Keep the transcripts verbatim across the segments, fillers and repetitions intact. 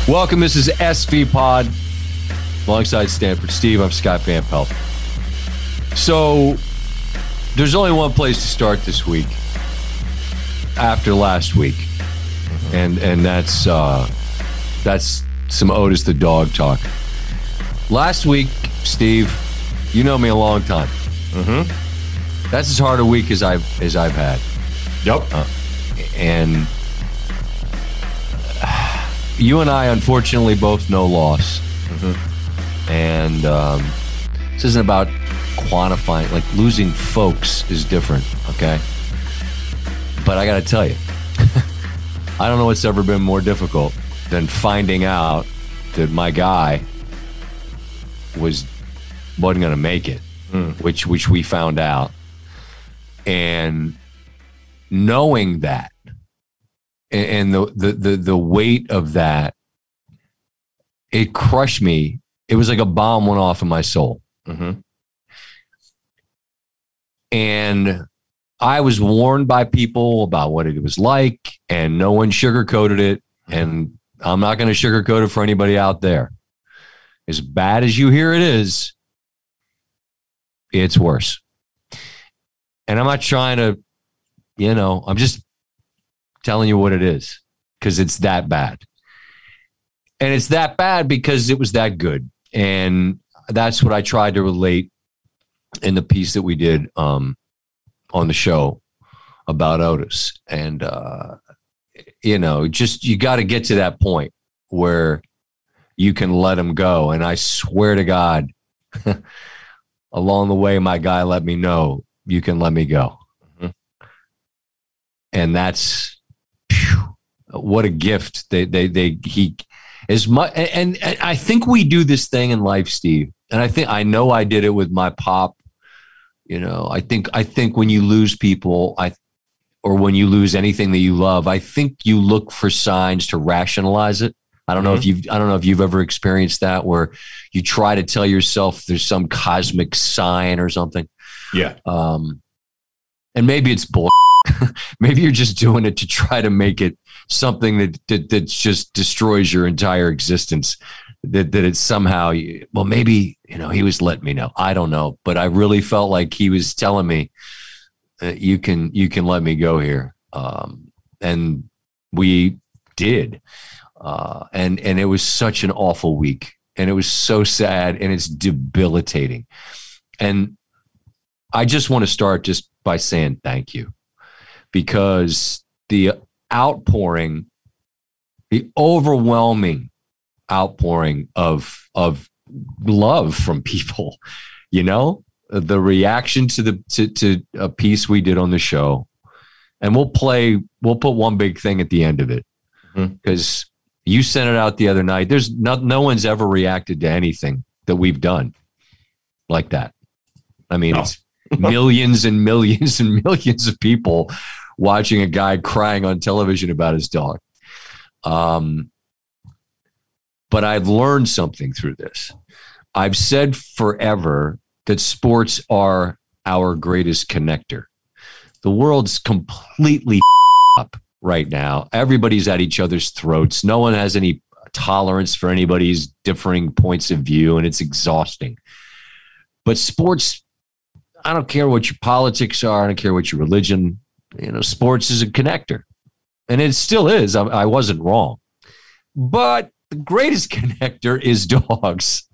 Welcome. This is S V Pod alongside Stanford Steve. I'm Scott Van Pelt. So there's only one place to start this week after last week, mm-hmm. and and that's uh, that's some Otis the dog talk. Last week, Steve, you know me a long time. Mm-hmm. That's as hard a week as I've as I've had. Yep. Uh, and you and I, unfortunately, both know loss. Mm-hmm. And um, this isn't about quantifying. Like, losing folks is different, okay? But I got to tell you, I don't know what's ever been more difficult than finding out that my guy was wasn't going to make it, mm. which which we found out. And knowing that, and the, the the the weight of that, it crushed me. It was like a bomb went off in my soul. Mm-hmm. And I was warned by people about what it was like, and no one sugarcoated it. And I'm not going to sugarcoat it for anybody out there. As bad as you hear it is, it's worse. And I'm not trying to, you know, I'm just telling you what it is, because it's that bad. And it's that bad because it was that good. And that's what I tried to relate in the piece that we did um, on the show about Otis. And, uh, you know, just you got to get to that point where you can let him go. And I swear to God, along the way, my guy let me know, you can let me go. Mm-hmm. And that's, what a gift they they they he as much and, and I think we do this thing in life, Steve, and I think I know I did it with my pop. You know, I think I think when you lose people, I or when you lose anything that you love, I think you look for signs to rationalize it. I don't mm-hmm. know if you've I don't know if you've ever experienced that, where you try to tell yourself there's some cosmic sign or something. Yeah. Um, and maybe it's bull. Maybe you're just doing it to try to make it something that, that that just destroys your entire existence. That that it's somehow, well, maybe, you know, he was letting me know. I don't know, but I really felt like he was telling me, uh, you can you can let me go here, um, and we did, uh, and and it was such an awful week, and it was so sad, and it's debilitating, and I just want to start just by saying thank you. Because the outpouring, the overwhelming outpouring of of love from people, you know, the reaction to the to, to a piece we did on the show, and we'll play, we'll put one big thing at the end of it, because mm-hmm. you sent it out the other night. There's no no one's ever reacted to anything that we've done like that. I mean, no. It's millions and millions and millions of people watching a guy crying on television about his dog. Um, but I've learned something through this. I've said forever that sports are our greatest connector. The world's completely up right now. Everybody's at each other's throats. No one has any tolerance for anybody's differing points of view, and it's exhausting. But sports, I don't care what your politics are. I don't care what your religion. You know, sports is a connector, and it still is. I, I wasn't wrong, but the greatest connector is dogs.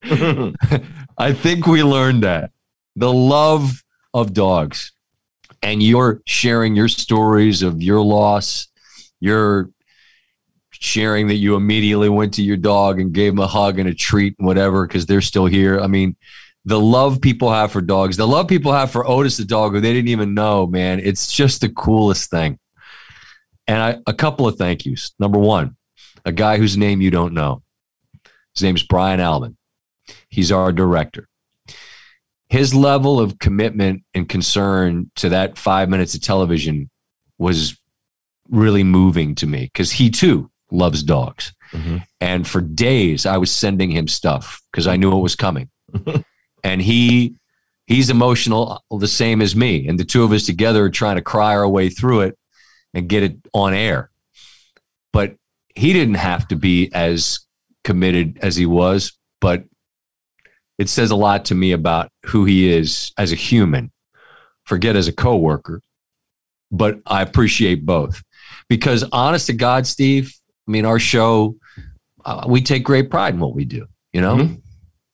I think we learned that, the love of dogs, and you're sharing your stories of your loss. You're sharing that you immediately went to your dog and gave him a hug and a treat and whatever, because they're still here. I mean, the love people have for dogs, the love people have for Otis the dog, who they didn't even know, man. It's just the coolest thing. And I, a couple of thank yous. Number one, a guy whose name you don't know. His name's Brian Alman. He's our director. His level of commitment and concern to that five minutes of television was really moving to me, because he too loves dogs. Mm-hmm. And for days I was sending him stuff because I knew it was coming. And he he's emotional the same as me. And the two of us together are trying to cry our way through it and get it on air. But he didn't have to be as committed as he was, but it says a lot to me about who he is as a human. Forget as a coworker, but I appreciate both. Because honest to God, Steve, I mean, our show, uh, we take great pride in what we do, you know? Mm-hmm.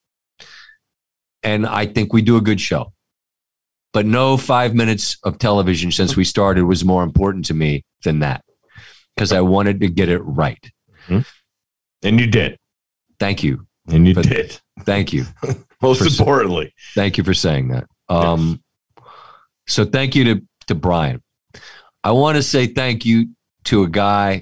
And I think we do a good show. But no five minutes of television since we started was more important to me than that, because I wanted to get it right. Mm-hmm. And you did. Thank you. And you for, did. Thank you. Most for, importantly. Thank you for saying that. Um, yes. So thank you to, to Brian. I want to say thank you to a guy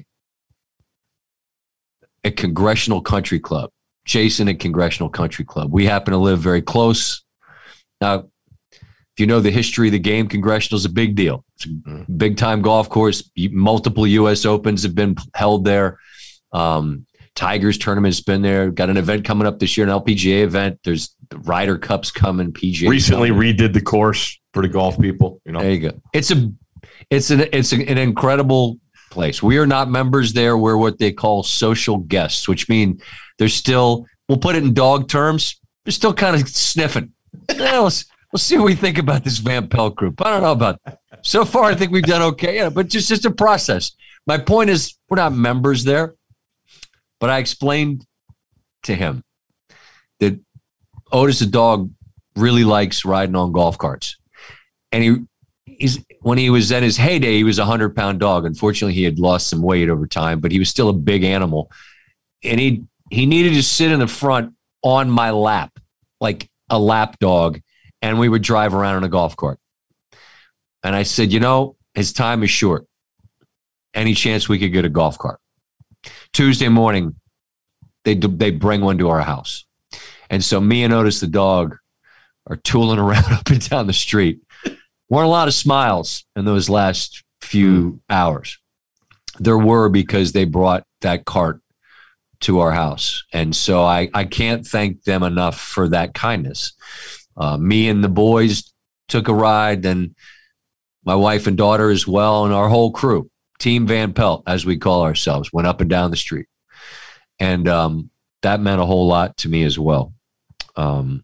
at Congressional Country Club, Jason at Congressional Country Club. We happen to live very close. Now, if you know the history of the game, Congressional is a big deal. It's a big time golf course. Multiple U S Opens have been held there. Um, Tigers tournament's been there. Got an event coming up this year, an L P G A event. There's the Ryder Cups coming. P G A recently coming. redid the course for the golf people. You know, there you go. It's a, it's an, it's a, an incredible place. We are not members there. We're what they call social guests, which mean they're still. We'll put it in dog terms. They're still kind of sniffing. Yeah, let's, We'll see what we think about this Van Pelt group. I don't know about that. So far, I think we've done okay, yeah, but just, just a process. My point is, we're not members there, but I explained to him that Otis, the dog, really likes riding on golf carts. And he, he's when he was at his heyday, he was a hundred-pound dog. Unfortunately, he had lost some weight over time, but he was still a big animal. And he he needed to sit in the front on my lap, like a lap dog, and we would drive around in a golf cart. And I said, you know, his time is short. Any chance we could get a golf cart? Tuesday morning, they they bring one to our house. And so me and Otis, the dog, are tooling around up and down the street. Weren't a lot of smiles in those last few hours. There were, because they brought that cart to our house. And so I, I can't thank them enough for that kindness. Uh, me and the boys took a ride, and my wife and daughter as well, and our whole crew, Team Van Pelt, as we call ourselves, went up and down the street. And um, that meant a whole lot to me as well. Um,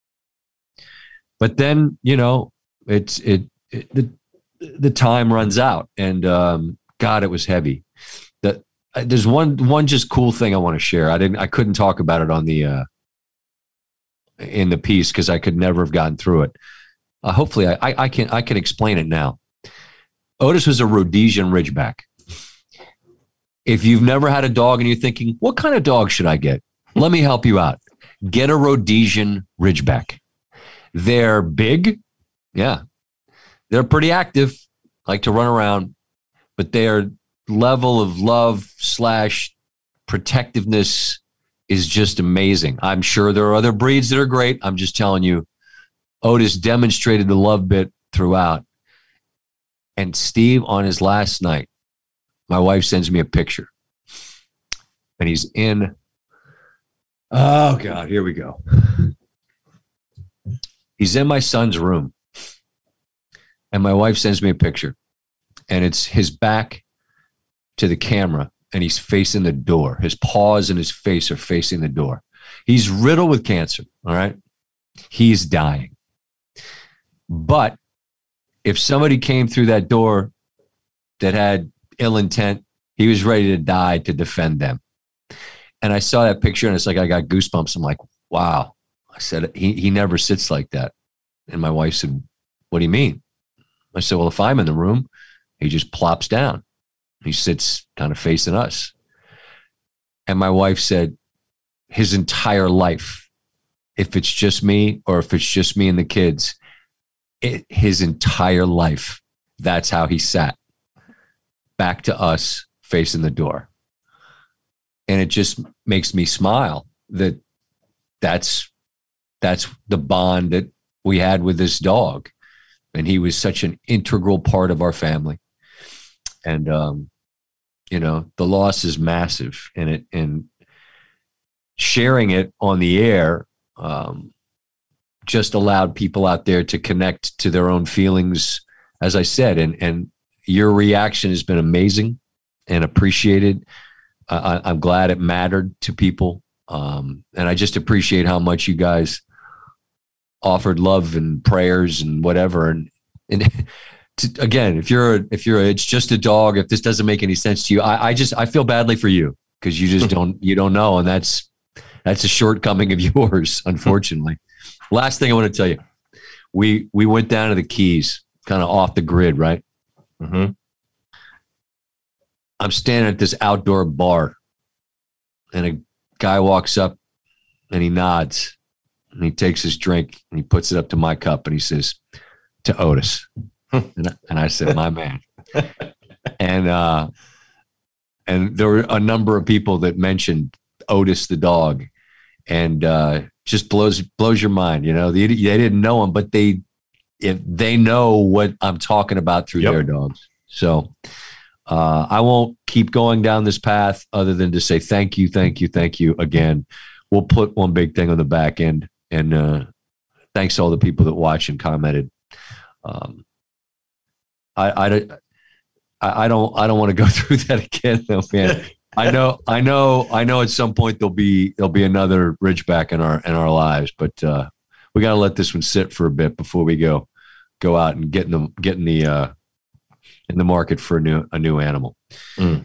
but then, you know, it's it, it the the time runs out, and um, God, it was heavy. That there's one one just cool thing I want to share. I didn't I couldn't talk about it on the uh, in the piece because I could never have gotten through it. Uh, hopefully, I, I I can I can explain it now. Otis was a Rhodesian Ridgeback. If you've never had a dog and you're thinking, what kind of dog should I get? Let me help you out. Get a Rhodesian Ridgeback. They're big. Yeah. They're pretty active, like to run around, but their level of love slash protectiveness is just amazing. I'm sure there are other breeds that are great. I'm just telling you, Otis demonstrated the love bit throughout. And Steve, on his last night, my wife sends me a picture. And he's in, oh God, here we go. He's in my son's room. And my wife sends me a picture. And it's his back to the camera, and he's facing the door. His paws and his face are facing the door. He's riddled with cancer, all right? He's dying. But if somebody came through that door that had ill intent, he was ready to die to defend them. And I saw that picture, and it's like I got goosebumps. I'm like, wow. I said, he, he never sits like that. And my wife said, what do you mean? I said, well, if I'm in the room, he just plops down. He sits kind of facing us. And my wife said, his entire life, if it's just me or if it's just me and the kids, it, his entire life, that's how he sat, back to us, facing the door. And it just makes me smile that that's, that's the bond that we had with this dog. And he was such an integral part of our family. And, um, you know, the loss is massive, and it, and sharing it on the air, um, just allowed people out there to connect to their own feelings, as I said, and, and your reaction has been amazing and appreciated. I, I'm glad it mattered to people. Um, and I just appreciate how much you guys offered love and prayers and whatever. And, and to, again, if you're, a, if you're, a, it's just a dog, if this doesn't make any sense to you, I, I just, I feel badly for you because you just don't, you don't know. And that's, that's a shortcoming of yours, unfortunately. Last thing I want to tell you, we, we went down to the Keys, kind of off the grid, right? Mm-hmm. I'm standing at this outdoor bar and a guy walks up and he nods and he takes his drink and he puts it up to my cup and he says, to Otis. and, I, and I said, my man. and, uh, and there were a number of people that mentioned Otis, the dog, and, uh, just blows, blows your mind. You know, they, they didn't know him, but they, if they know what I'm talking about through yep. their dogs. So, Uh, I won't keep going down this path other than to say thank you, thank you, thank you again. We'll put one big thing on the back end, and uh, thanks to all the people that watched and commented. Um, I, I, I don't I don't want to go through that again, though, man. I know I know I know at some point there'll be there'll be another Ridgeback in our in our lives, but uh, we got to let this one sit for a bit before we go go out and get in the get in the. Uh, in the market for a new a new animal. Mm.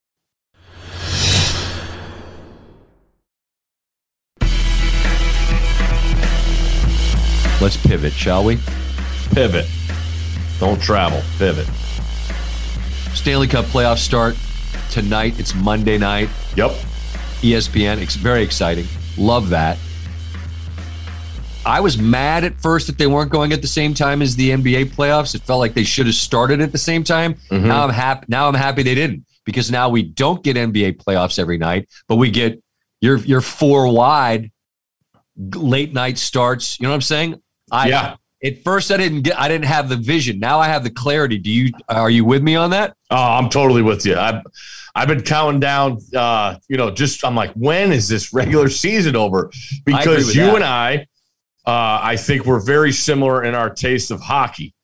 Let's pivot, shall we? Pivot. Don't travel. Pivot. Stanley Cup playoffs start tonight. It's Monday night. Yep. E S P N. It's very exciting. Love that. I was mad at first that they weren't going at the same time as the N B A playoffs. It felt like they should have started at the same time. Mm-hmm. Now I'm happy. Now I'm happy they didn't, because now we don't get N B A playoffs every night, but we get your your four wide late night starts. You know what I'm saying? I, yeah. At first, I didn't get. I didn't have the vision. Now I have the clarity. Do you? Are you with me on that? Oh, I'm totally with you. I've I've been counting down. Uh, you know, just I'm like, when is this regular season over? Because you that. and I. Uh, I think we're very similar in our taste of hockey,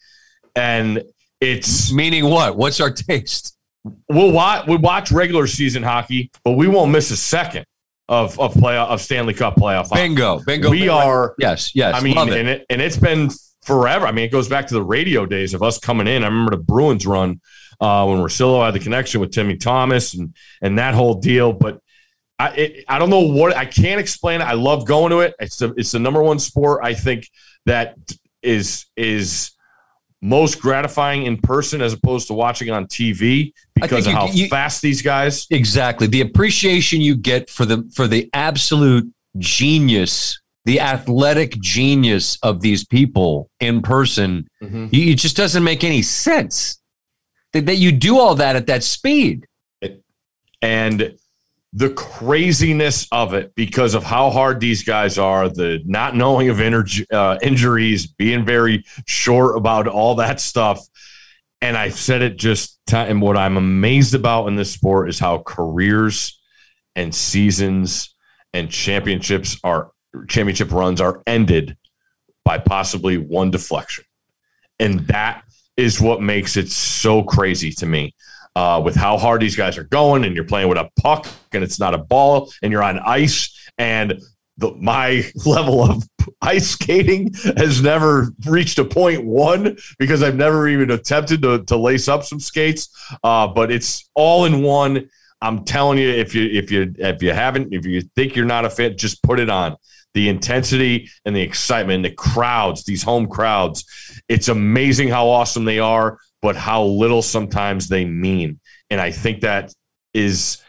and it's meaning what? What's our taste? We'll watch we watch regular season hockey, but we won't miss a second of of play of Stanley Cup playoff. Bingo, hockey. bingo. We bingo. are yes, yes. I mean, love it. and it and it's been forever. I mean, it goes back to the radio days of us coming in. I remember the Bruins run uh, when Russillo had the connection with Timmy Thomas and and that whole deal, but. I it, I don't know what I can't explain it. I love going to it. It's the it's the number one sport I think that is is most gratifying in person as opposed to watching on T V because of you, how you, fast these guys. Exactly, the appreciation you get for the for the absolute genius, the athletic genius of these people in person. Mm-hmm. You, it just doesn't make any sense that, that you do all that at that speed. It, and. The craziness of it because of how hard these guys are, the not knowing of inter- uh, injuries, being very short about all that stuff. And I've said it just, t- and what I'm amazed about in this sport is how careers and seasons and championships are, championship runs are ended by possibly one deflection. And that is what makes it so crazy to me. Uh, with how hard these guys are going, and you're playing with a puck, and it's not a ball, and you're on ice, and the, my level of ice skating has never reached a point one because I've never even attempted to, to lace up some skates. Uh, but it's all in one. I'm telling you, if you if you if you haven't, if you think you're not a fan, just put it on. The intensity and the excitement, the crowds, these home crowds, it's amazing how awesome they are, but how little sometimes they mean. And I think that is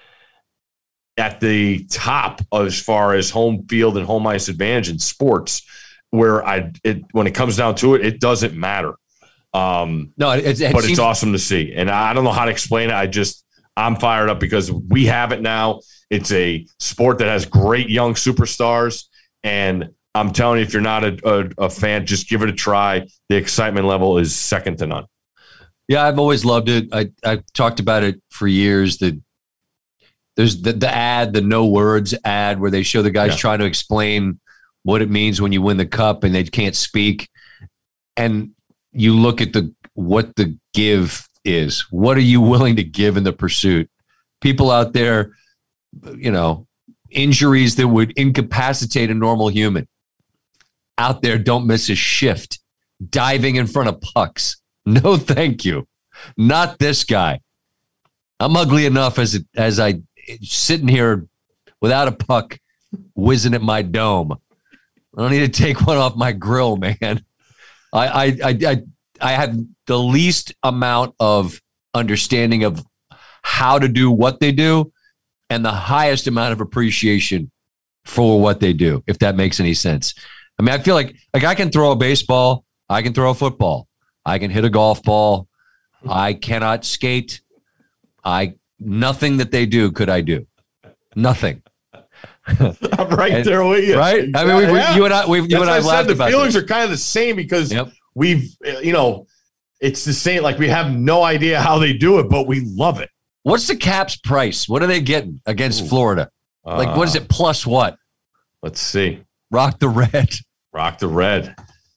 at the top as far as home field and home ice advantage in sports, where I it when it comes down to it, it doesn't matter. Um, no, it, it but seems- it's awesome to see. And I don't know how to explain it. I just I'm fired up because we have it now. It's a sport that has great young superstars. And I'm telling you, if you're not a, a, a fan, just give it a try. The excitement level is second to none. Yeah, I've always loved it. I I've talked about it for years. That there's the, the ad, the no words ad, where they show the guys yeah. trying to explain what it means when you win the cup and they can't speak. And you look at the what the give is. What are you willing to give in the pursuit? People out there you know, injuries that would incapacitate a normal human out there don't miss a shift diving in front of pucks. No, thank you. Not this guy. I'm ugly enough as it, as I sitting here without a puck whizzing at my dome. I don't need to take one off my grill, man. I I I I, I have the least amount of understanding of how to do what they do and the highest amount of appreciation for what they do, if that makes any sense. I mean, I feel like like I can throw a baseball, I can throw a football, I can hit a golf ball, I cannot skate. I nothing that they do could I do. Nothing. I'm right and, there with you. Right? I mean, we, we, yeah. you and I, we, you and I, I laughed said, about the feelings this. are kind of the same because yep. we've, you know, it's the same. Like we have no idea how they do it, but we love it. What's the Caps price? What are they getting against Ooh. Florida? Uh, like, what is it plus what? Let's see. Rock the red. Rock the red.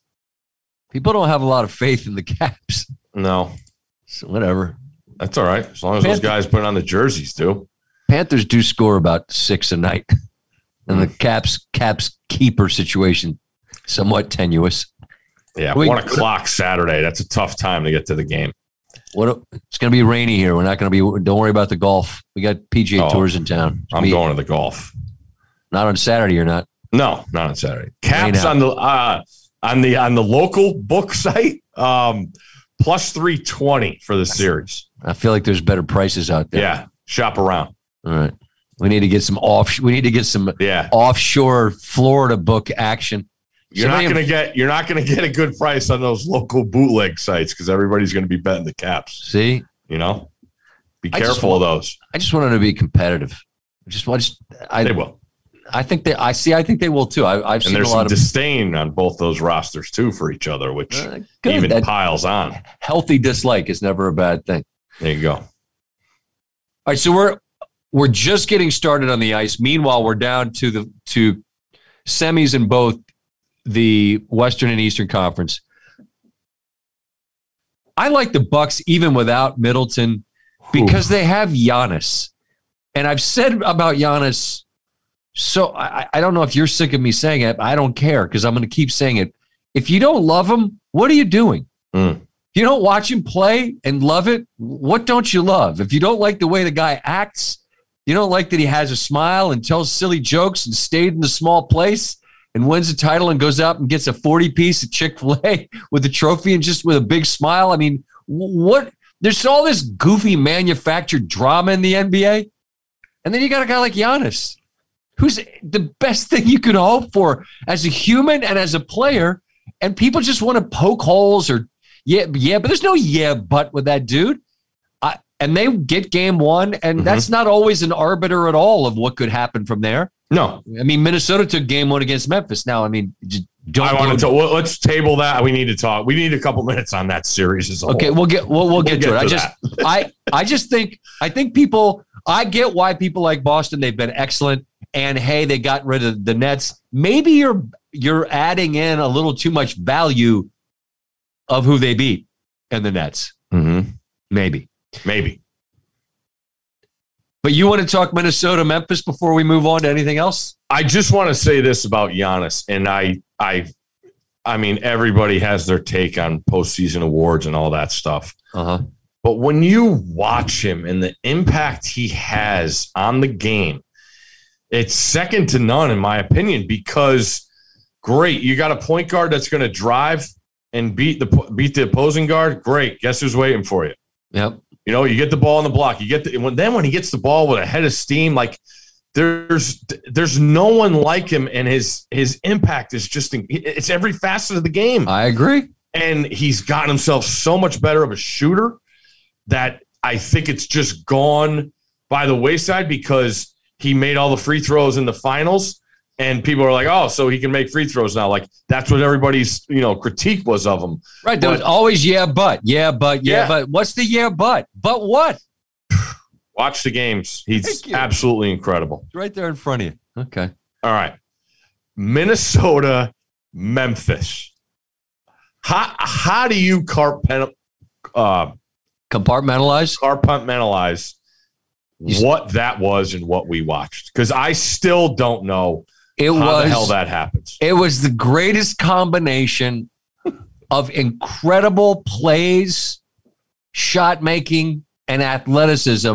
People don't have a lot of faith in the Caps. No. So whatever. That's all right. As long as Panthers, those guys put on the jerseys too. Panthers do score about six a night. And the Caps Caps keeper situation, somewhat tenuous. Yeah, we, one o'clock Saturday. That's a tough time to get to the game. What? It's going to be rainy here. We're not going to be. Don't worry about the golf. We got P G A oh, tours in town. I'm be, going to the golf. Not on Saturday. You're not. No, not on Saturday. Caps on the uh, on the on the local book site. Um, plus three twenty for the series. I feel like there's better prices out there. Yeah, shop around. All right. We need to get some off. We need to get some yeah. offshore Florida book action. You're Somebody not going to get. You're not going to get a good price on those local bootleg sites because everybody's going to be betting the Caps. See, you know, be careful want, of those. I just want them to be competitive. I just want. I, they will. I think they. I see. I think they will too. I, I've and seen there's a lot some of disdain on both those rosters too for each other, which uh, even that, piles on. Healthy dislike is never a bad thing. There you go. All right, so we're. We're just getting started on the ice. Meanwhile, we're down to the to semis in both the Western and Eastern Conference. I like the Bucks even without Middleton because Ooh. They have Giannis. And I've said about Giannis, so I, I don't know if you're sick of me saying it. I don't care because I'm going to keep saying it. If you don't love him, what are you doing? Mm. If you don't watch him play and love it, what don't you love? If you don't like the way the guy acts, you don't like that he has a smile and tells silly jokes and stayed in the small place and wins a title and goes out and gets a forty piece at Chick-fil-A with a trophy and just with a big smile. I mean, what? There's all this goofy manufactured drama in the N B A. And then you got a guy like Giannis, who's the best thing you could hope for as a human and as a player. And people just want to poke holes or, yeah, yeah, but there's no yeah, but with that dude. And they get game one, and mm-hmm. that's not always an arbiter at all of what could happen from there. No. I mean, Minnesota took game one against Memphis. Now, I mean, don't I want to well, let's table that. We need to talk. We need a couple minutes on that series as a Okay, whole. we'll get we'll, we'll, we'll get, get to it. To I just I I just think I think people I get why people like Boston, they've been excellent. And hey, they got rid of the Nets. Maybe you're you're adding in a little too much value of who they beat in the Nets. Mm-hmm. Maybe. Maybe. But you want to talk Minnesota, Memphis before we move on to anything else? I just want to say this about Giannis, and I, I, I mean, everybody has their take on postseason awards and all that stuff. Uh-huh. But when you watch him and the impact he has on the game, it's second to none, in my opinion, because great, you got a point guard that's going to drive and beat the beat the opposing guard. Great. Guess who's waiting for you? Yep. You know, you get the ball on the block. You get the when then when he gets the ball with a head of steam, like there's there's no one like him, and his his impact is just it's every facet of the game. I agree. And he's gotten himself so much better of a shooter that I think it's just gone by the wayside because he made all the free throws in the finals. And people are like, oh, so he can make free throws now. Like, that's what everybody's, you know, critique was of him. Right. There but, was always, yeah, but, yeah, but, yeah, yeah, but. What's the yeah, but? But what? Watch the games. He's absolutely incredible. It's right there in front of you. Okay. All right. Minnesota, Memphis. How, how do you carpent, uh, compartmentalize? Compartmentalize what that was and what we watched, because I still don't know it how was, the hell that happens. It was the greatest combination of incredible plays, shot making, and athleticism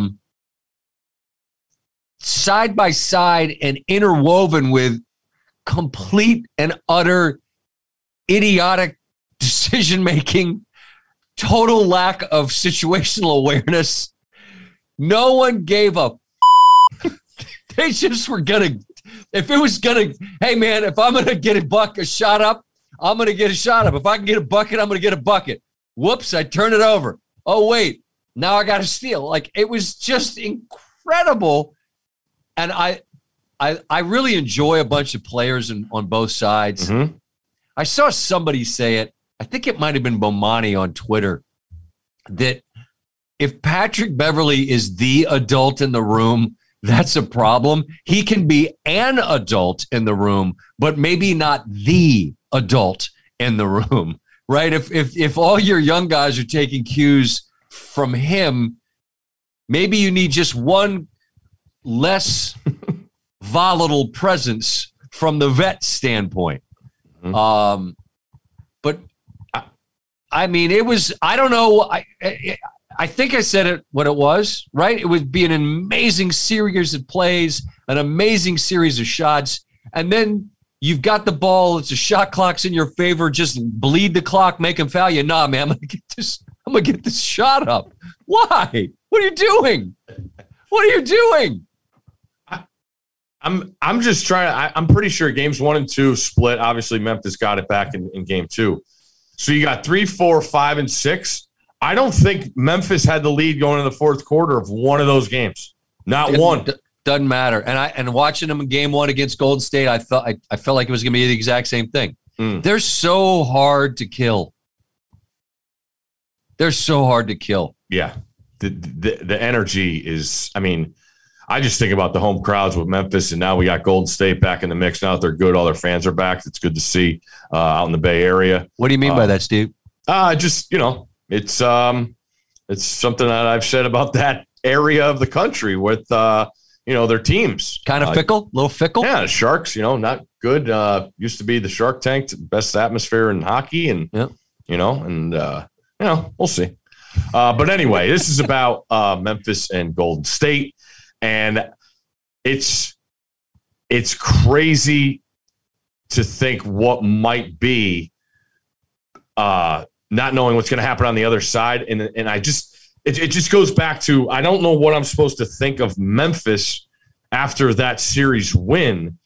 side by side and interwoven with complete and utter idiotic decision making, total lack of situational awareness. No one gave a they just were gonna, if it was gonna, hey man, if I'm gonna get a buck a shot up, I'm gonna get a shot up. If I can get a bucket, I'm gonna get a bucket. Whoops, I turn it over. Oh wait, now I gotta steal. Like, it was just incredible. And I I I really enjoy a bunch of players in, on both sides. Mm-hmm. I saw somebody say it, I think it might have been Bomani on Twitter, that if Patrick Beverley is the adult in the room, that's a problem. He can be an adult in the room, but maybe not the adult in the room, right? If if if all your young guys are taking cues from him, maybe you need just one less volatile presence from the vet standpoint. Mm-hmm. Um, but I, I mean, it was, I don't know. I, I, I think I said it what it was, right? It would be an amazing series of plays, an amazing series of shots. And then you've got the ball. It's a shot clock's in your favor. Just bleed the clock, make him foul you. Nah, man, I'm going to get this. I'm going to get this shot up. Why? What are you doing? What are you doing? I'm I'm just trying to, I, I'm pretty sure games one and two split. Obviously, Memphis got it back in, in game two. So you got three, four, five, and six. I don't think Memphis had the lead going in the fourth quarter of one of those games. Not it, one. D- doesn't matter. And I and watching them in game one against Golden State, I thought I, I felt like it was going to be the exact same thing. Mm. They're so hard to kill. They're so hard to kill. Yeah. The, the the energy is, I mean, I just think about the home crowds with Memphis, and now we got Golden State back in the mix. Now that they're good, all their fans are back. It's good to see uh, out in the Bay Area. What do you mean uh, by that, Steve? Uh, just, you know, it's um, it's something that I've said about that area of the country with, uh, you know, their teams. Kind of uh, fickle, a little fickle? Yeah, the Sharks, you know, not good. Uh, used to be the Shark Tank, best atmosphere in hockey, and, yep. you know, and, uh, you know, we'll see. Uh, but anyway, this is about uh, Memphis and Golden State. And it's it's crazy to think what might be, uh, not knowing what's going to happen on the other side. And and I just it, it just goes back to, I don't know what I'm supposed to think of Memphis after that series win,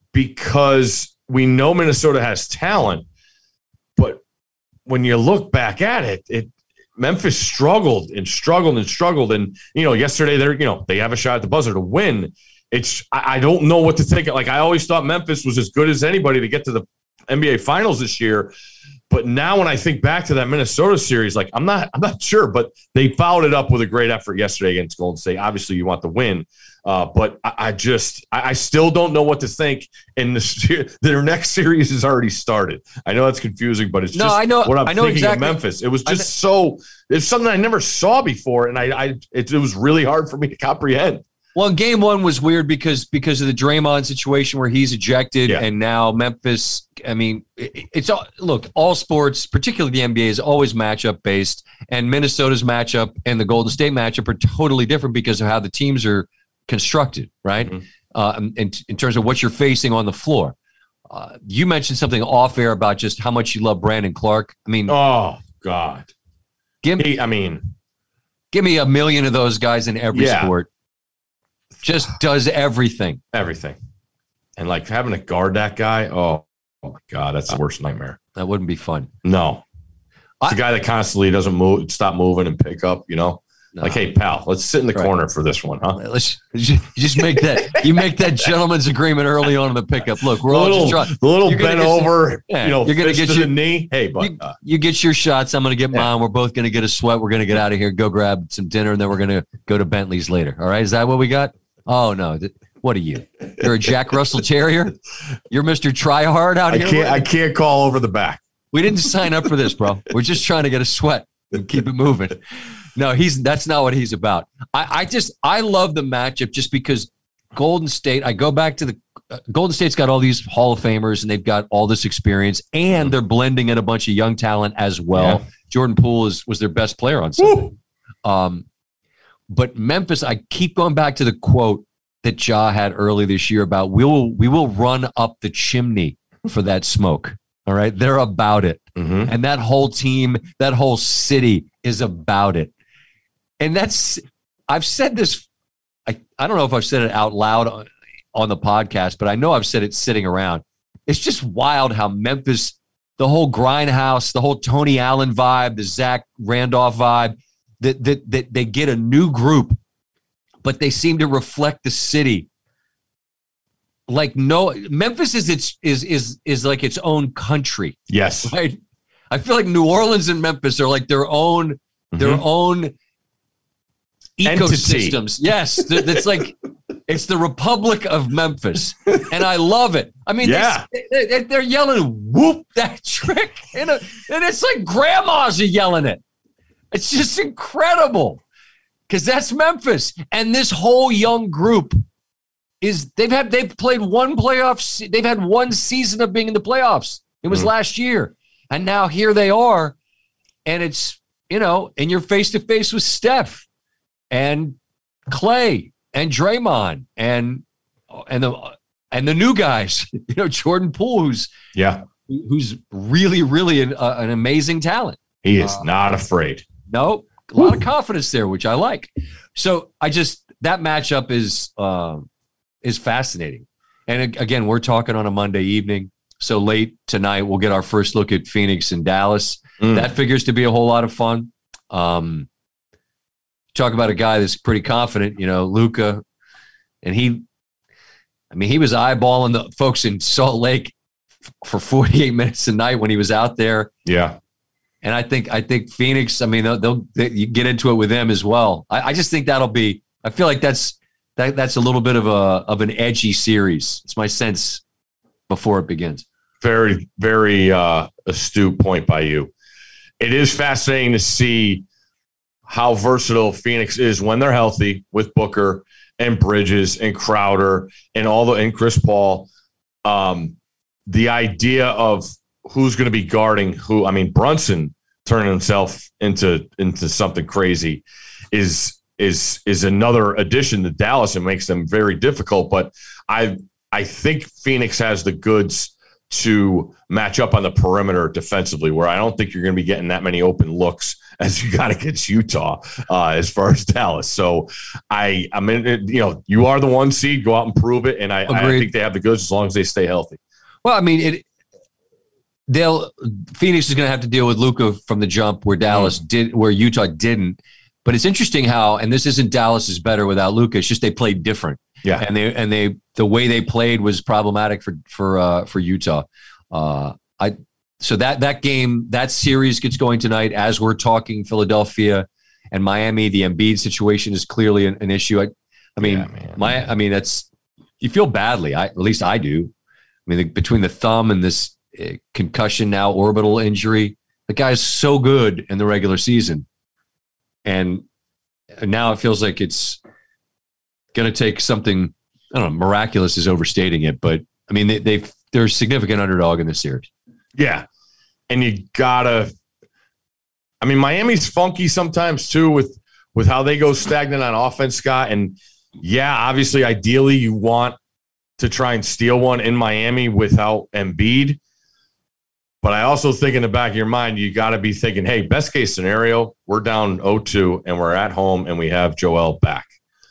because we know Minnesota has talent, but when you look back at it, it Memphis struggled and struggled and struggled. And, you know, yesterday they're, you know, they have a shot at the buzzer to win. It's, I, I don't know what to think. Like, I always thought Memphis was as good as anybody to get to the N B A finals this year. But now when I think back to that Minnesota series, like, I'm not, I'm not sure, but they followed it up with a great effort yesterday against Golden State. Obviously you want the win. Uh, but I, I just, I, I still don't know what to think. And the, their next series has already started. I know that's confusing, but it's no, just I know, what I'm I know thinking exactly. of Memphis. It was just so, it's something I never saw before. And I, I it, it was really hard for me to comprehend. Well, game one was weird because because of the Draymond situation where he's ejected, yeah. and now Memphis. I mean, it, it's all look. All sports, particularly the N B A, is always matchup based, and Minnesota's matchup and the Golden State matchup are totally different because of how the teams are constructed, right? Mm-hmm. Uh, in, in terms of what you're facing on the floor. Uh, you mentioned something off air about just how much you love Brandon Clark. I mean, oh God, give me. He, I mean, give me a million of those guys in every yeah. sport. Just does everything. Everything. And like having to guard that guy, oh, oh my God, that's the worst nightmare. That wouldn't be fun. No. It's I, the guy that constantly doesn't move, stop moving and pick up, you know? No. Like, hey, pal, let's sit in the right. corner for this one, huh? Let's you just make that you make that gentleman's agreement early on in the pickup. Look, we're the all little, just trying. The little bent over, some, yeah, you know, you're gonna get your knee. Hey, but you, uh, you get your shots. I'm gonna get yeah. mine. We're both gonna get a sweat. We're gonna get out of here, go grab some dinner, and then we're gonna go to Bentley's later. All right, is that what we got? Oh no, what are you? You're a Jack Russell Terrier? You're Mister Tryhard out I here? Can't, I can't call over the back. We didn't sign up for this, bro. We're just trying to get a sweat. and keep it moving. No, he's that's not what he's about. I, I just I love the matchup just because Golden State. I go back to the uh, Golden State's got all these Hall of Famers and they've got all this experience and they're blending in a bunch of young talent as well. Yeah. Jordan Poole is was their best player on Sunday. Um, but Memphis, I keep going back to the quote that Ja had early this year about we will we will run up the chimney for that smoke. All right, they're about it, mm-hmm. and that whole team, that whole city is about it. And that's, I've said this, I, I don't know if I've said it out loud on, on the podcast, but I know I've said it sitting around. It's just wild how Memphis, the whole Grindhouse, the whole Tony Allen vibe, the Zach Randolph vibe, that, that, that they get a new group, but they seem to reflect the city. Like no, Memphis is its is is is like its own country. Yes, right. I feel like New Orleans and Memphis are like their own mm-hmm. their own ecosystems. Entity. Yes, it's like it's the Republic of Memphis, and I love it. I mean, yeah. they, they, they're yelling "whoop" that trick, and, a, and it's like grandmas are yelling it. It's just incredible because that's Memphis, and this whole young group. Is they've had they've played one playoff they've had one season of being in the playoffs. It was mm-hmm. last year, and now here they are, and it's you know, and you're face to face with Steph and Clay and Draymond and and the and the new guys, you know, Jordan Poole, who's yeah, who's really really an, uh, an amazing talent. He is uh, not afraid. No, a lot Woo. of confidence there, which I like. So I just that matchup is. Uh, is fascinating. And again, we're talking on a Monday evening. So late tonight, we'll get our first look at Phoenix and Dallas. Mm. That figures to be a whole lot of fun. Um, talk about a guy that's pretty confident, you know, Luka. And he, I mean, he was eyeballing the folks in Salt Lake for forty-eight minutes a night when he was out there. Yeah. And I think, I think Phoenix, I mean, they'll, they'll they, you get into it with them as well. I, I just think that'll be, I feel like that's, That, that's a little bit of a of an edgy series. It's my sense before it begins. Very, very uh, astute point by you. It is fascinating to see how versatile Phoenix is when they're healthy with Booker and Bridges and Crowder and all the and Chris Paul. Um, the idea of who's going to be guarding who. I mean, Brunson turning himself into into something crazy is. is is another addition to Dallas and makes them very difficult. But I I think Phoenix has the goods to match up on the perimeter defensively, where I don't think you're going to be getting that many open looks as you got against Utah uh, as far as Dallas. So I I mean, you know, you are the one seed, go out and prove it. And I, I think they have the goods as long as they stay healthy. Well, I mean, it. They'll Phoenix is going to have to deal with Luka from the jump where Dallas mm. did, where Utah didn't. But it's interesting how, and this isn't Dallas is better without Luka. It's just they played different. Yeah, and they and they the way they played was problematic for for uh, for Utah. Uh, I so that that game that series gets going tonight as we're talking. Philadelphia and Miami. The Embiid situation is clearly an, an issue. I, I mean, yeah, my I mean that's you feel badly. I at least I do. I mean, the, between the thumb and this uh, concussion now, orbital injury, the guy's so good in the regular season. And now it feels like it's going to take something, I don't know, miraculous is overstating it, but I mean, they, they've, they're a significant underdog in this series. Yeah. And you gotta, I mean, Miami's funky sometimes too with, with how they go stagnant on offense, Scott. And yeah, obviously, ideally you want to try and steal one in Miami without Embiid. But I also think in the back of your mind, you got to be thinking, hey, best case scenario, we're down oh two and we're at home and we have Joel back.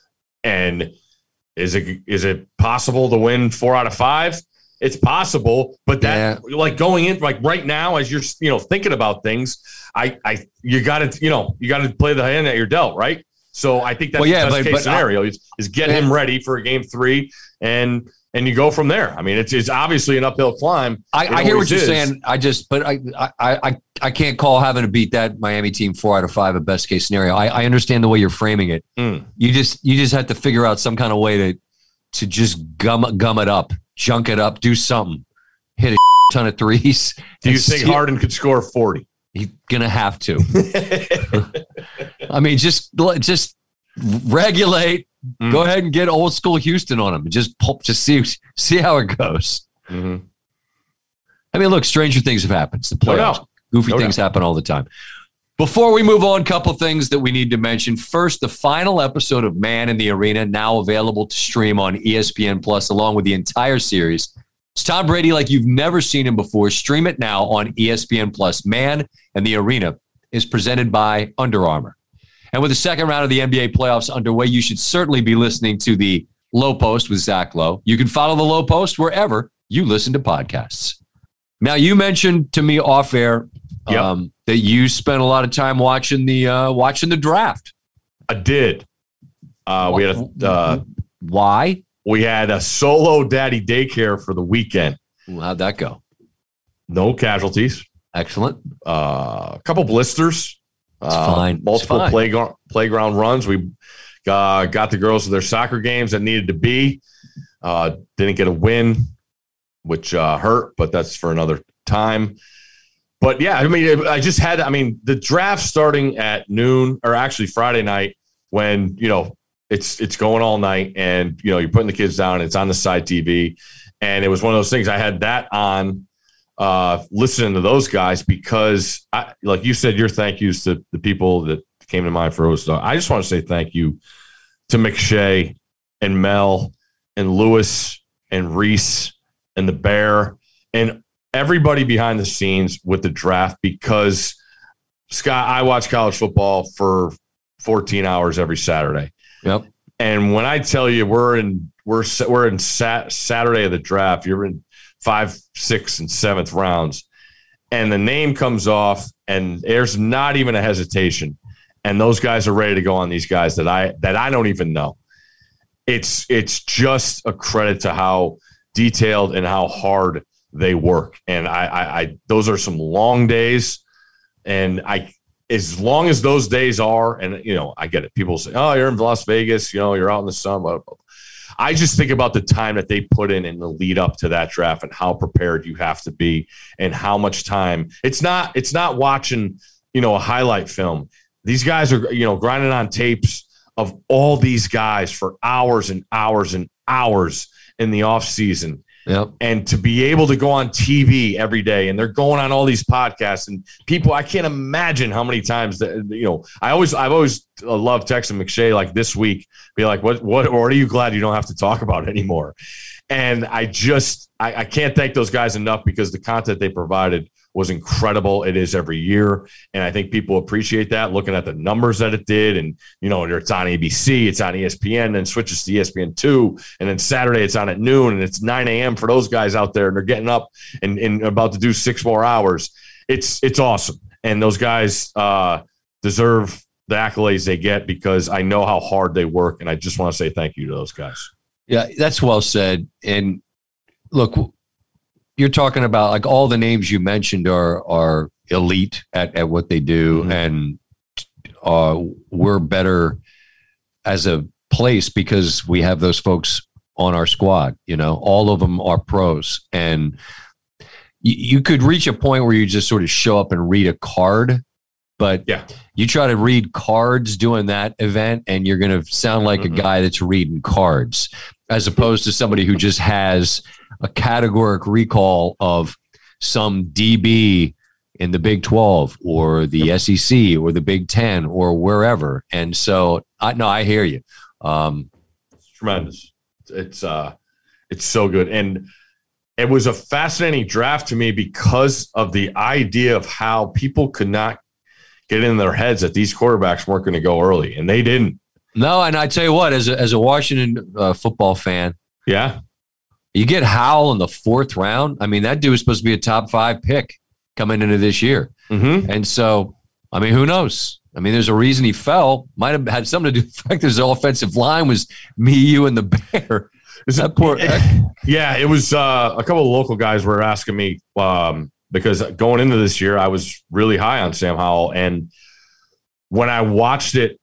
And is it is it possible to win four out of five? It's possible, but that yeah. like going in like right now as you're you know thinking about things, I I you got to you know you got to play the hand that you're dealt, right? So I think that's well, yeah, the best but, case but, scenario is, is get yeah. him ready for a game three and. And you go from there. I mean, it's it's obviously an uphill climb. I, I hear what you're is. saying. I just, but I, I I I can't call having to beat that Miami team four out of five a best case scenario. I, I understand the way you're framing it. Mm. You just you just have to figure out some kind of way to to just gum gum it up, junk it up, do something, hit a ton of threes. Do you think Harden could score forty? He's gonna have to. I mean, just just regulate. Mm. Go ahead and get old school Houston on him. And just just see see how it goes. Mm-hmm. I mean, look, stranger things have happened. It's the playoffs. No Goofy no things doubt. happen all the time. Before we move on, a couple things that we need to mention. First, the final episode of Man in the Arena, now available to stream on E S P N Plus, along with the entire series. It's Tom Brady like you've never seen him before. Stream it now on E S P N Plus. Man in the Arena is presented by Under Armour. And with the second round of the N B A playoffs underway, you should certainly be listening to the Low Post with Zach Lowe. You can follow the Low Post wherever you listen to podcasts. Now, you mentioned to me off air Yep. Um, that you spent a lot of time watching the uh, watching the draft. I did. Uh, we had a uh, why? We had a solo daddy daycare for the weekend. Ooh, how'd that go? No casualties. Excellent. Uh, a couple blisters. It's uh, fine. Multiple it's fine. playground playground runs. We uh, got the girls to their soccer games that needed to be. Uh, didn't get a win, which uh, hurt, but that's for another time. But yeah, I mean, I just had, I mean, the draft starting at noon, or actually Friday night, when, you know, it's it's going all night and, you know, you're putting the kids down, it's on the side T V. And it was one of those things, I had that on, uh, listening to those guys because, I, like you said, your thank yous to the people that came to mind for Rose. I just want to say thank you to McShay and Mel and Lewis and Reese and the Bear and everybody behind the scenes with the draft, because Scott, I watch college football for fourteen hours every Saturday. Yep. And when I tell you we're in we're we're in sat, Saturday of the draft, you're in five, six, and seventh rounds, and the name comes off, and there's not even a hesitation, and those guys are ready to go on these guys that I that I don't even know. It's it's just a credit to how detailed and how hard they work. And I, I, I, those are some long days. And I, as long as those days are, and you know, I get it. People say, oh, you're in Las Vegas, you know, you're out in the sun. Blah, blah, blah. I just think about the time that they put in in the lead up to that draft and how prepared you have to be and how much time. It's not, it's not watching, you know, a highlight film. These guys are, you know, grinding on tapes of all these guys for hours and hours and hours in the off season. Yep. And to be able to go on T V every day, and they're going on all these podcasts and people, I can't imagine how many times that, you know, I always, I've always loved texting McShay like this week, be like, what, what, or are you glad you don't have to talk about it anymore? And I just, I, I can't thank those guys enough because the content they provided was incredible. It is every year. And I think people appreciate that, looking at the numbers that it did. And, you know, it's on A B C, it's on E S P N, then switches to E S P N two. And then Saturday it's on at noon and it's nine a.m. for those guys out there. And they're getting up and, and about to do six more hours. It's, it's awesome. And those guys uh, deserve the accolades they get because I know how hard they work. And I just want to say thank you to those guys. Yeah, that's well said. And look, you're talking about like all the names you mentioned are are elite at, at what they do, mm-hmm. and uh, we're better as a place because we have those folks on our squad. You know, all of them are pros, and you, you could reach a point where you just sort of show up and read a card, but yeah, you try to read cards doing that event, and you're going to sound like mm-hmm. a guy that's reading cards, as opposed to somebody who just has a categoric recall of some D B in the Big twelve or the yep. S E C or the Big Ten or wherever. And so, I no, I hear you. Um, it's tremendous. It's uh, it's so good, and it was a fascinating draft to me because of the idea of how people could not get in their heads that these quarterbacks weren't going to go early, and they didn't. No, and I tell you what, as a, as a Washington uh, football fan, yeah. You get Howell in the fourth round. I mean, that dude was supposed to be a top five pick coming into this year. Mm-hmm. And so, I mean, who knows? I mean, there's a reason he fell. Might have had something to do with the fact his offensive line was me, you, and the Bear. Is that poor? Yeah, it was uh, a couple of local guys were asking me um, because going into this year, I was really high on Sam Howell. And when I watched it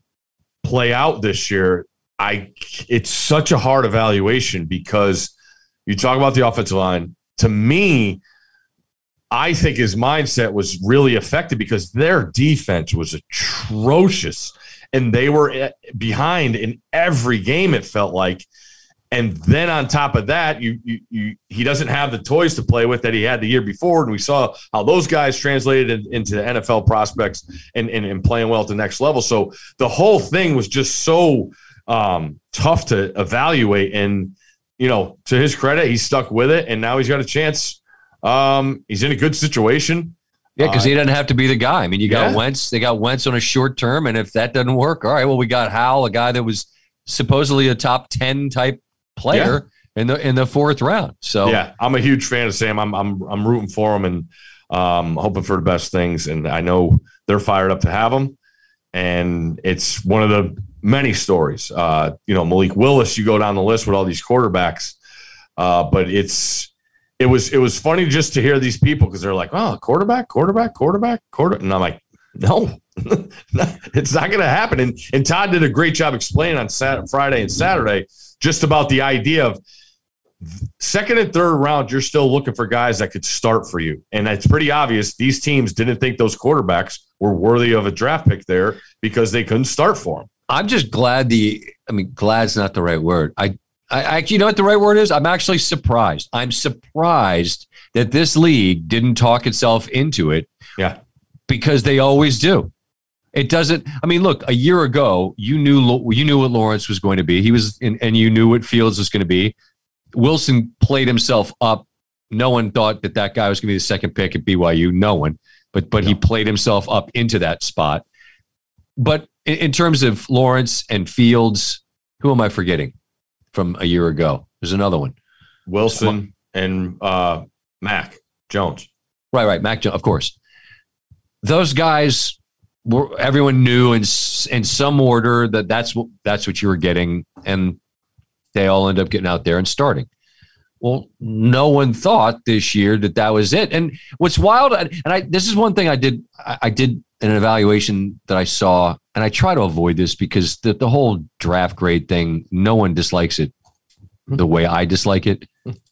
play out this year, I it's such a hard evaluation because you talk about the offensive line. To me, I think his mindset was really affected because their defense was atrocious and they were behind in every game, it felt like. And then on top of that, you, you, you, he doesn't have the toys to play with that he had the year before. And we saw how those guys translated in, into the N F L prospects and, and, and playing well at the next level. So the whole thing was just so um, tough to evaluate. And, you know, to his credit, he stuck with it. And now he's got a chance. Um, he's in a good situation. Yeah, because uh, he doesn't have to be the guy. I mean, you got yeah. Wentz. They got Wentz on a short term. And if that doesn't work, all right, well, we got Howell, a guy that was supposedly a top ten type player yeah. in the in the fourth round. So yeah, I'm a huge fan of Sam. I'm I'm I'm rooting for him and um, hoping for the best things. And I know they're fired up to have him. And it's one of the many stories. Uh, you know, Malik Willis. You go down the list with all these quarterbacks, uh, but it's it was it was funny just to hear these people because they're like, oh, quarterback, quarterback, quarterback, quarter, and I'm like, no. It's not going to happen. And and Todd did a great job explaining on Saturday, Friday and Saturday just about the idea of second and third round, you're still looking for guys that could start for you. And it's pretty obvious these teams didn't think those quarterbacks were worthy of a draft pick there because they couldn't start for them. I'm just glad the – I mean, glad's not the right word. I, I actually – you know what the right word is? I'm actually surprised. I'm surprised that this league didn't talk itself into it. Yeah. Because they always do. It doesn't. I mean, look. A year ago, you knew you knew what Lawrence was going to be. He was, in, and you knew what Fields was going to be. Wilson played himself up. No one thought that that guy was going to be the second pick at B Y U. No one. But but no. He played himself up into that spot. But in, in terms of Lawrence and Fields, who am I forgetting from a year ago? There's another one. Wilson and uh, Mac Jones. Right, right. Mac Jones, of course. Those guys. Everyone knew in in some order that that's what that's what you were getting, and they all end up getting out there and starting. Well, no one thought this year that that was it. And what's wild, and I this is one thing I did I did an evaluation that I saw, and I try to avoid this because the the whole draft grade thing, no one dislikes it the way I dislike it.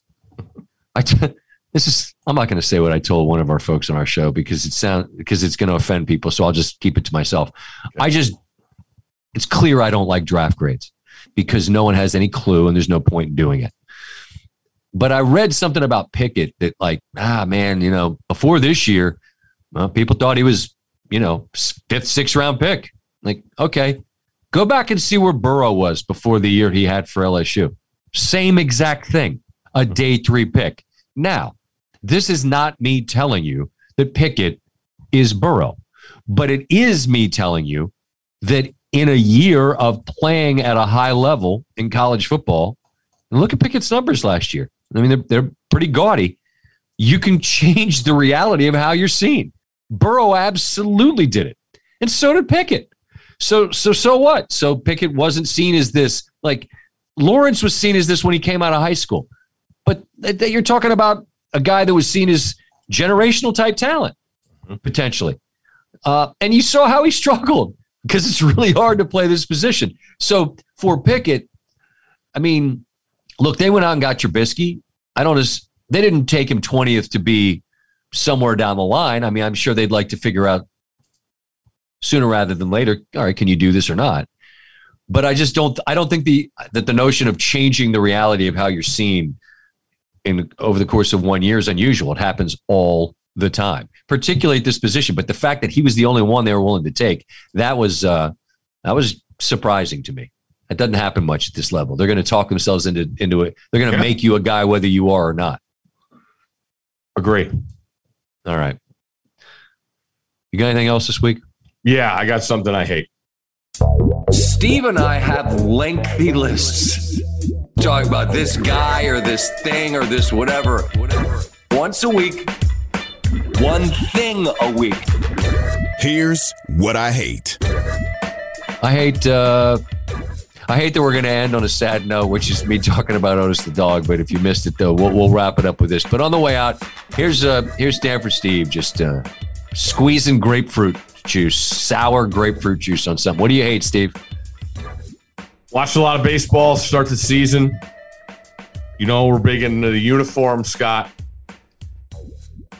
I. T- This is, I'm not going to say what I told one of our folks on our show because it sound, because it's going to offend people. So I'll just keep it to myself. Okay. I just, it's clear I don't like draft grades because no one has any clue and there's no point in doing it. But I read something about Pickett that like, ah, man, you know, before this year, well, people thought he was, you know, fifth, sixth round pick. Like, okay, go back and see where Burrow was before the year he had for L S U. Same exact thing, a day three pick. Now, this is not me telling you that Pickett is Burrow, but it is me telling you that in a year of playing at a high level in college football, and look at Pickett's numbers last year. I mean, they're, they're pretty gaudy. You can change the reality of how you're seen. Burrow absolutely did it. And so did Pickett. So, so, so what? So Pickett wasn't seen as this, like Lawrence was seen as this when he came out of high school. But th- th- you're talking about a guy that was seen as generational type talent, potentially. Uh, and you saw how he struggled because it's really hard to play this position. So for Pickett, I mean, look, they went out and got Trubisky. I don't just, they didn't take him twentieth to be somewhere down the line. I mean, I'm sure they'd like to figure out sooner rather than later, all right, can you do this or not? But I just don't, I don't think the, that the notion of changing the reality of how you're seen in over the course of one year is unusual. It happens all the time, particularly at this position. But the fact that he was the only one they were willing to take, that was uh, that was surprising to me. It doesn't happen much at this level. They're going to talk themselves into into it. They're going to yeah. make you a guy whether you are or not. Agree. All right. You got anything else this week? Yeah, I got something I hate. Steve and I have lengthy lists. Talking about this guy or this thing or this whatever. whatever. Once a week, one thing a week. Here's what I hate. I hate uh, I hate that we're going to end on a sad note, which is me talking about Otis the dog. But if you missed it, though, we'll, we'll wrap it up with this. But on the way out, here's uh, here's Stanford Steve just uh, squeezing grapefruit juice, sour grapefruit juice on something. What do you hate, Steve? Watched a lot of baseball start the season. You know, we're big into the uniform, Scott.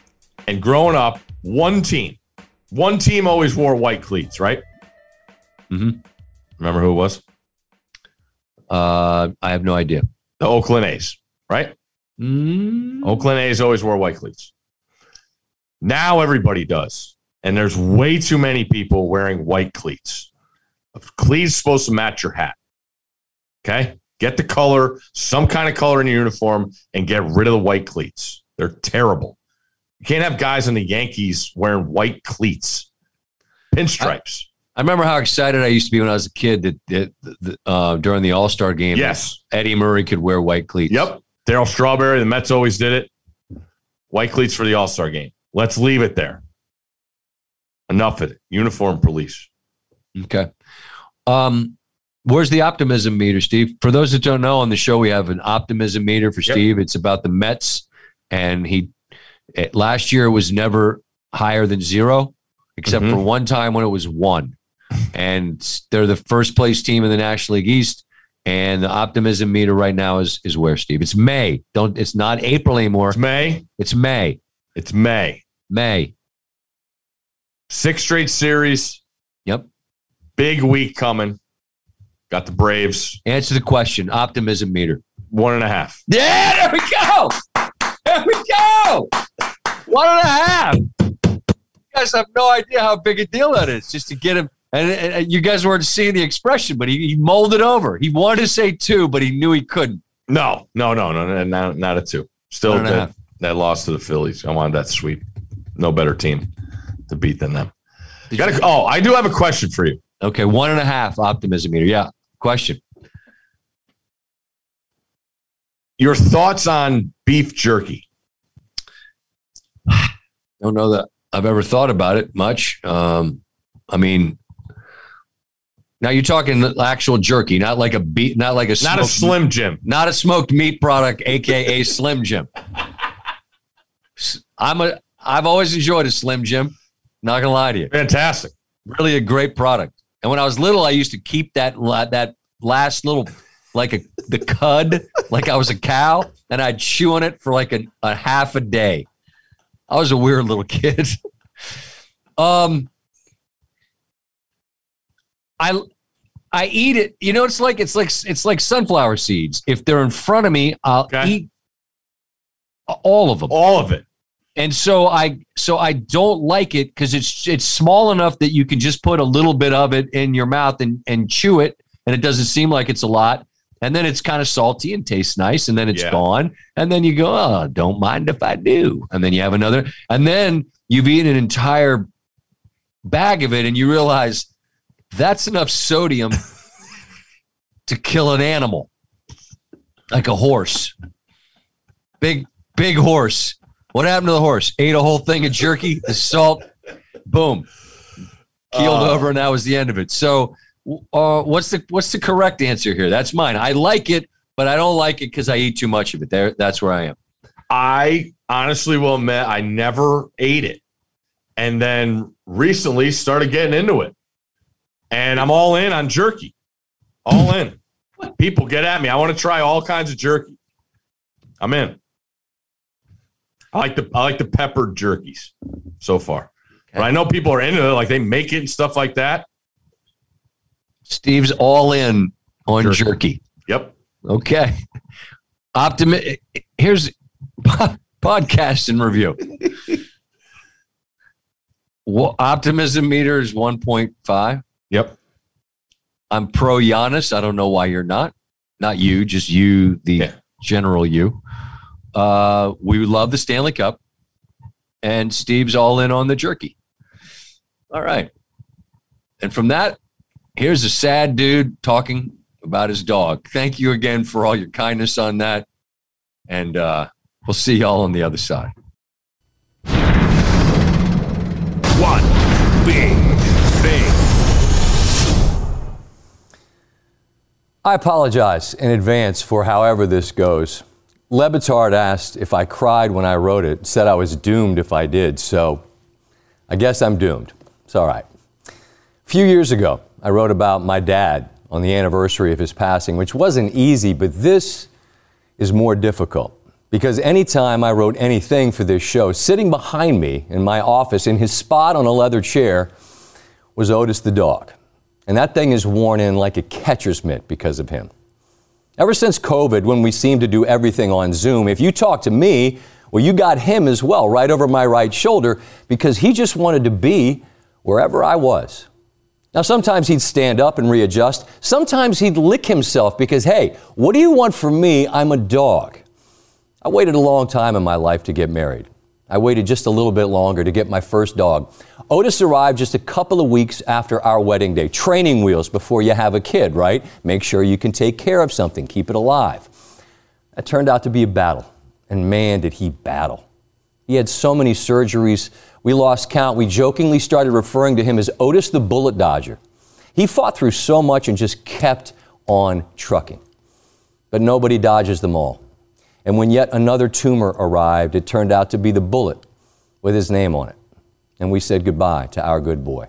And growing up, one team, one team always wore white cleats, right? Mm-hmm. Remember who it was? Uh, I have no idea. The Oakland A's, right? Mm. Oakland A's always wore white cleats. Now everybody does. And there's way too many people wearing white cleats. A cleat's supposed to match your hat. Okay? Get the color, some kind of color in your uniform, and get rid of the white cleats. They're terrible. You can't have guys in the Yankees wearing white cleats. Pinstripes. I, I remember how excited I used to be when I was a kid that, that, that uh, during the All-Star game, yes, Eddie Murray could wear white cleats. Yep. Darryl Strawberry, the Mets always did it. White cleats for the All-Star game. Let's leave it there. Enough of it. Uniform police. Okay. Um, where's the optimism meter, Steve? For those that don't know, on the show we have an optimism meter for Yep. Steve. It's about the Mets, and he it, last year it was never higher than zero, except Mm-hmm. for one time when it was one. And they're the first place team in the National League East. And the optimism meter right now is is where, Steve? It's May. Don't. It's not April anymore. It's May. It's May. It's May. May. Six straight series. Yep. Big week coming. Got the Braves. Answer the question. Optimism meter. One and a half. Yeah, there we go. There we go. One and a half. You guys have no idea how big a deal that is just to get him. And, and you guys weren't seeing the expression, but he, he molded over. He wanted to say two, but he knew he couldn't. No, no, no, no, no not, not a two. Still One and a that, half. that loss to the Phillies. I wanted that sweep. No better team to beat than them. You gotta, oh, I do have a question for you. Okay, one and a half optimism meter. Yeah, question. Your thoughts on beef jerky? Don't know that I've ever thought about it much. Um, I mean, now you're talking actual jerky, not like a beef, not like a Not a smoked- Slim Jim. not a smoked meat product, aka Slim Jim. I'm a. I've always enjoyed a Slim Jim. Not gonna lie to you, Fantastic. really a great product. And when I was little, I used to keep that la- that last little, like a the cud, like I was a cow, and I'd chew on it for like a, a half a day. I was a weird little kid. um, I I eat it. You know, it's like it's like it's like sunflower seeds. If they're in front of me, I'll Okay. eat all of them. All of it. And so I so I don't like it because it's it's small enough that you can just put a little bit of it in your mouth and, and chew it, and it doesn't seem like it's a lot. And then it's kind of salty and tastes nice, and then it's Yeah. gone. And then you go, oh, don't mind if I do. And then you have another, and then you've eaten an entire bag of it, and you realize that's enough sodium to kill an animal, like a horse. Big, big horse. What happened to the horse? Ate a whole thing of jerky, the salt, boom, keeled Uh, over, and that was the end of it. So, uh, what's the what's the correct answer here? That's mine. I like it, but I don't like it because I eat too much of it. There, that's where I am. I honestly will admit I never ate it. And then recently started getting into it. And I'm all in on jerky. All in. People get at me. I want to try all kinds of jerky. I'm in. I like the I like the peppered jerkies so far. But I know people are into it, like they make it and stuff like that. Steve's all in on Jerky. jerky. Yep. Okay. Optimi- Here's podcast and review. Well, optimism meter is one point five. Yep. I'm pro Giannis. I don't know why you're not. Not you, just you, the Yeah. general you. Uh, we love the Stanley Cup. And Steve's all in on the jerky. All right. And from that, here's a sad dude talking about his dog. Thank you again for all your kindness on that. And uh, we'll see y'all on the other side. One big thing. I apologize in advance for however this goes. Le Batard asked if I cried when I wrote it, said I was doomed if I did, so I guess I'm doomed. It's all right. A few years ago, I wrote about my dad on the anniversary of his passing, which wasn't easy, but this is more difficult Because anytime I wrote anything for this show, sitting behind me in my office in his spot on a leather chair was Otis the dog. And that thing is worn in like a catcher's mitt because of him. Ever since COVID, when we seemed to do everything on Zoom, if you talk to me, well, you got him as well, right over my right shoulder, because he just wanted to be wherever I was. Now, sometimes he'd stand up and readjust. Sometimes he'd lick himself because, hey, what do you want from me? I'm a dog. I waited a long time in my life to get married. I waited just a little bit longer to get my first dog. Otis arrived just a couple of weeks after our wedding day. Training wheels before you have a kid, right? Make sure you can take care of something, keep it alive. That turned out to be a battle. And man, did he battle. He had so many surgeries, we lost count. We jokingly started referring to him as Otis the Bullet Dodger. He fought through so much and just kept on trucking. But nobody dodges them all. And when yet another tumor arrived, it turned out to be the bullet with his name on it. And we said goodbye to our good boy.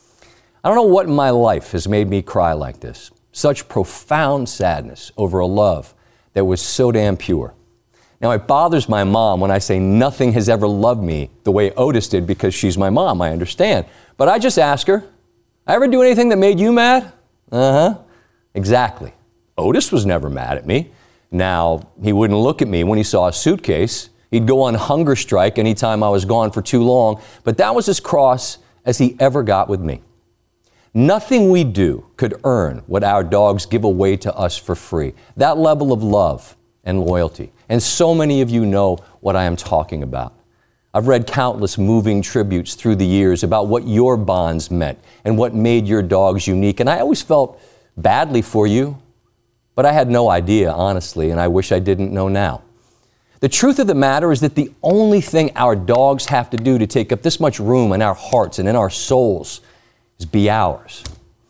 I don't know what in my life has made me cry like this. Such profound sadness over a love that was so damn pure. Now, it bothers my mom when I say nothing has ever loved me the way Otis did because she's my mom, I understand. But I just ask her, I ever do anything that made you mad? Uh-huh. Exactly. Otis was never mad at me. Now, he wouldn't look at me when he saw a suitcase. He'd go on hunger strike anytime I was gone for too long, but that was as cross as he ever got with me. Nothing we do could earn what our dogs give away to us for free. That level of love and loyalty. And so many of you know what I am talking about. I've read countless moving tributes through the years about what your bonds meant and what made your dogs unique. And I always felt badly for you. But I had no idea, honestly, and I wish I didn't know now. The truth of the matter is that the only thing our dogs have to do to take up this much room in our hearts and in our souls is be ours.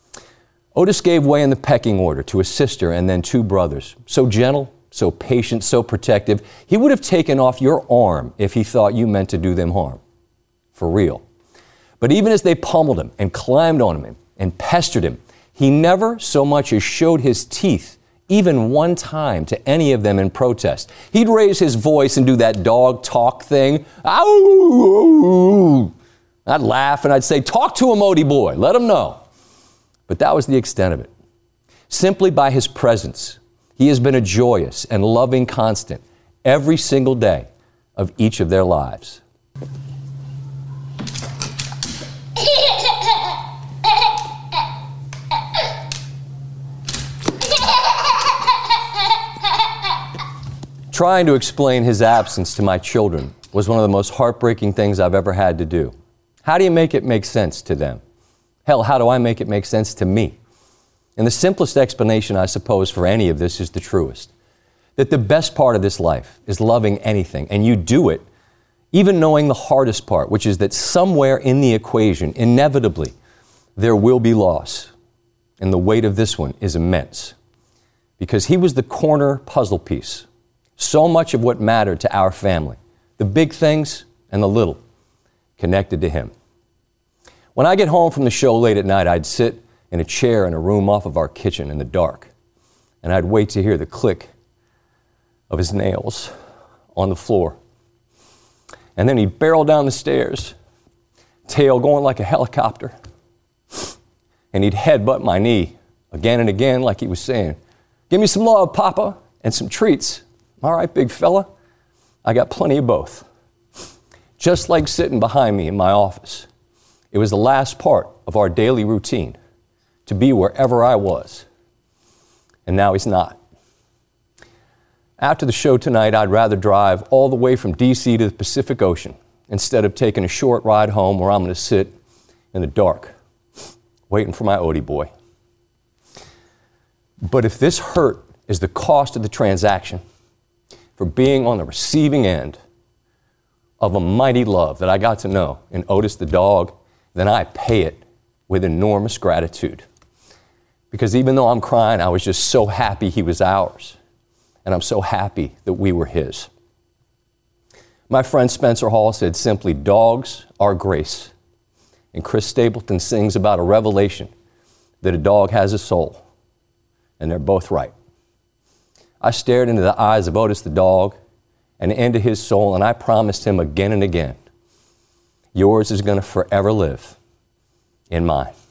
Otis gave way in the pecking order to a sister and then two brothers. So gentle, so patient, so protective, he would have taken off your arm if he thought you meant to do them harm. For real. But even as they pummeled him and climbed on him and pestered him, he never so much as showed his teeth even one time to any of them in protest. He'd raise his voice and do that dog talk thing. Ow! I'd laugh and I'd say, talk to him, Odie boy, let him know. But that was the extent of it. Simply by his presence, he has been a joyous and loving constant every single day of each of their lives. Trying to explain his absence to my children was one of the most heartbreaking things I've ever had to do. How do you make it make sense to them? Hell, how do I make it make sense to me? And the simplest explanation, I suppose, for any of this is the truest. That the best part of this life is loving anything, and you do it even knowing the hardest part, which is that somewhere in the equation, inevitably, there will be loss. And the weight of this one is immense. Because he was the corner puzzle piece. So much of what mattered to our family, the big things and the little, connected to him. When I get home from the show late at night, I'd sit in a chair in a room off of our kitchen in the dark, and I'd wait to hear the click of his nails on the floor. And then he'd barrel down the stairs, tail going like a helicopter, and he'd headbutt my knee again and again like he was saying, give me some love, Papa, and some treats. All right, big fella, I got plenty of both. Just like sitting behind me in my office. It was the last part of our daily routine, to be wherever I was. And now he's not. After the show tonight, I'd rather drive all the way from D C to the Pacific Ocean instead of taking a short ride home where I'm going to sit in the dark, waiting for my Odie boy. But if this hurt is the cost of the transaction, for being on the receiving end of a mighty love that I got to know in Otis the dog, then I pay it with enormous gratitude. Because even though I'm crying, I was just so happy he was ours. And I'm so happy that we were his. My friend Spencer Hall said simply, dogs are grace. And Chris Stapleton sings about a revelation that a dog has a soul. And they're both right. I stared into the eyes of Otis the dog, and into his soul, and I promised him again and again, yours is going to forever live in mine.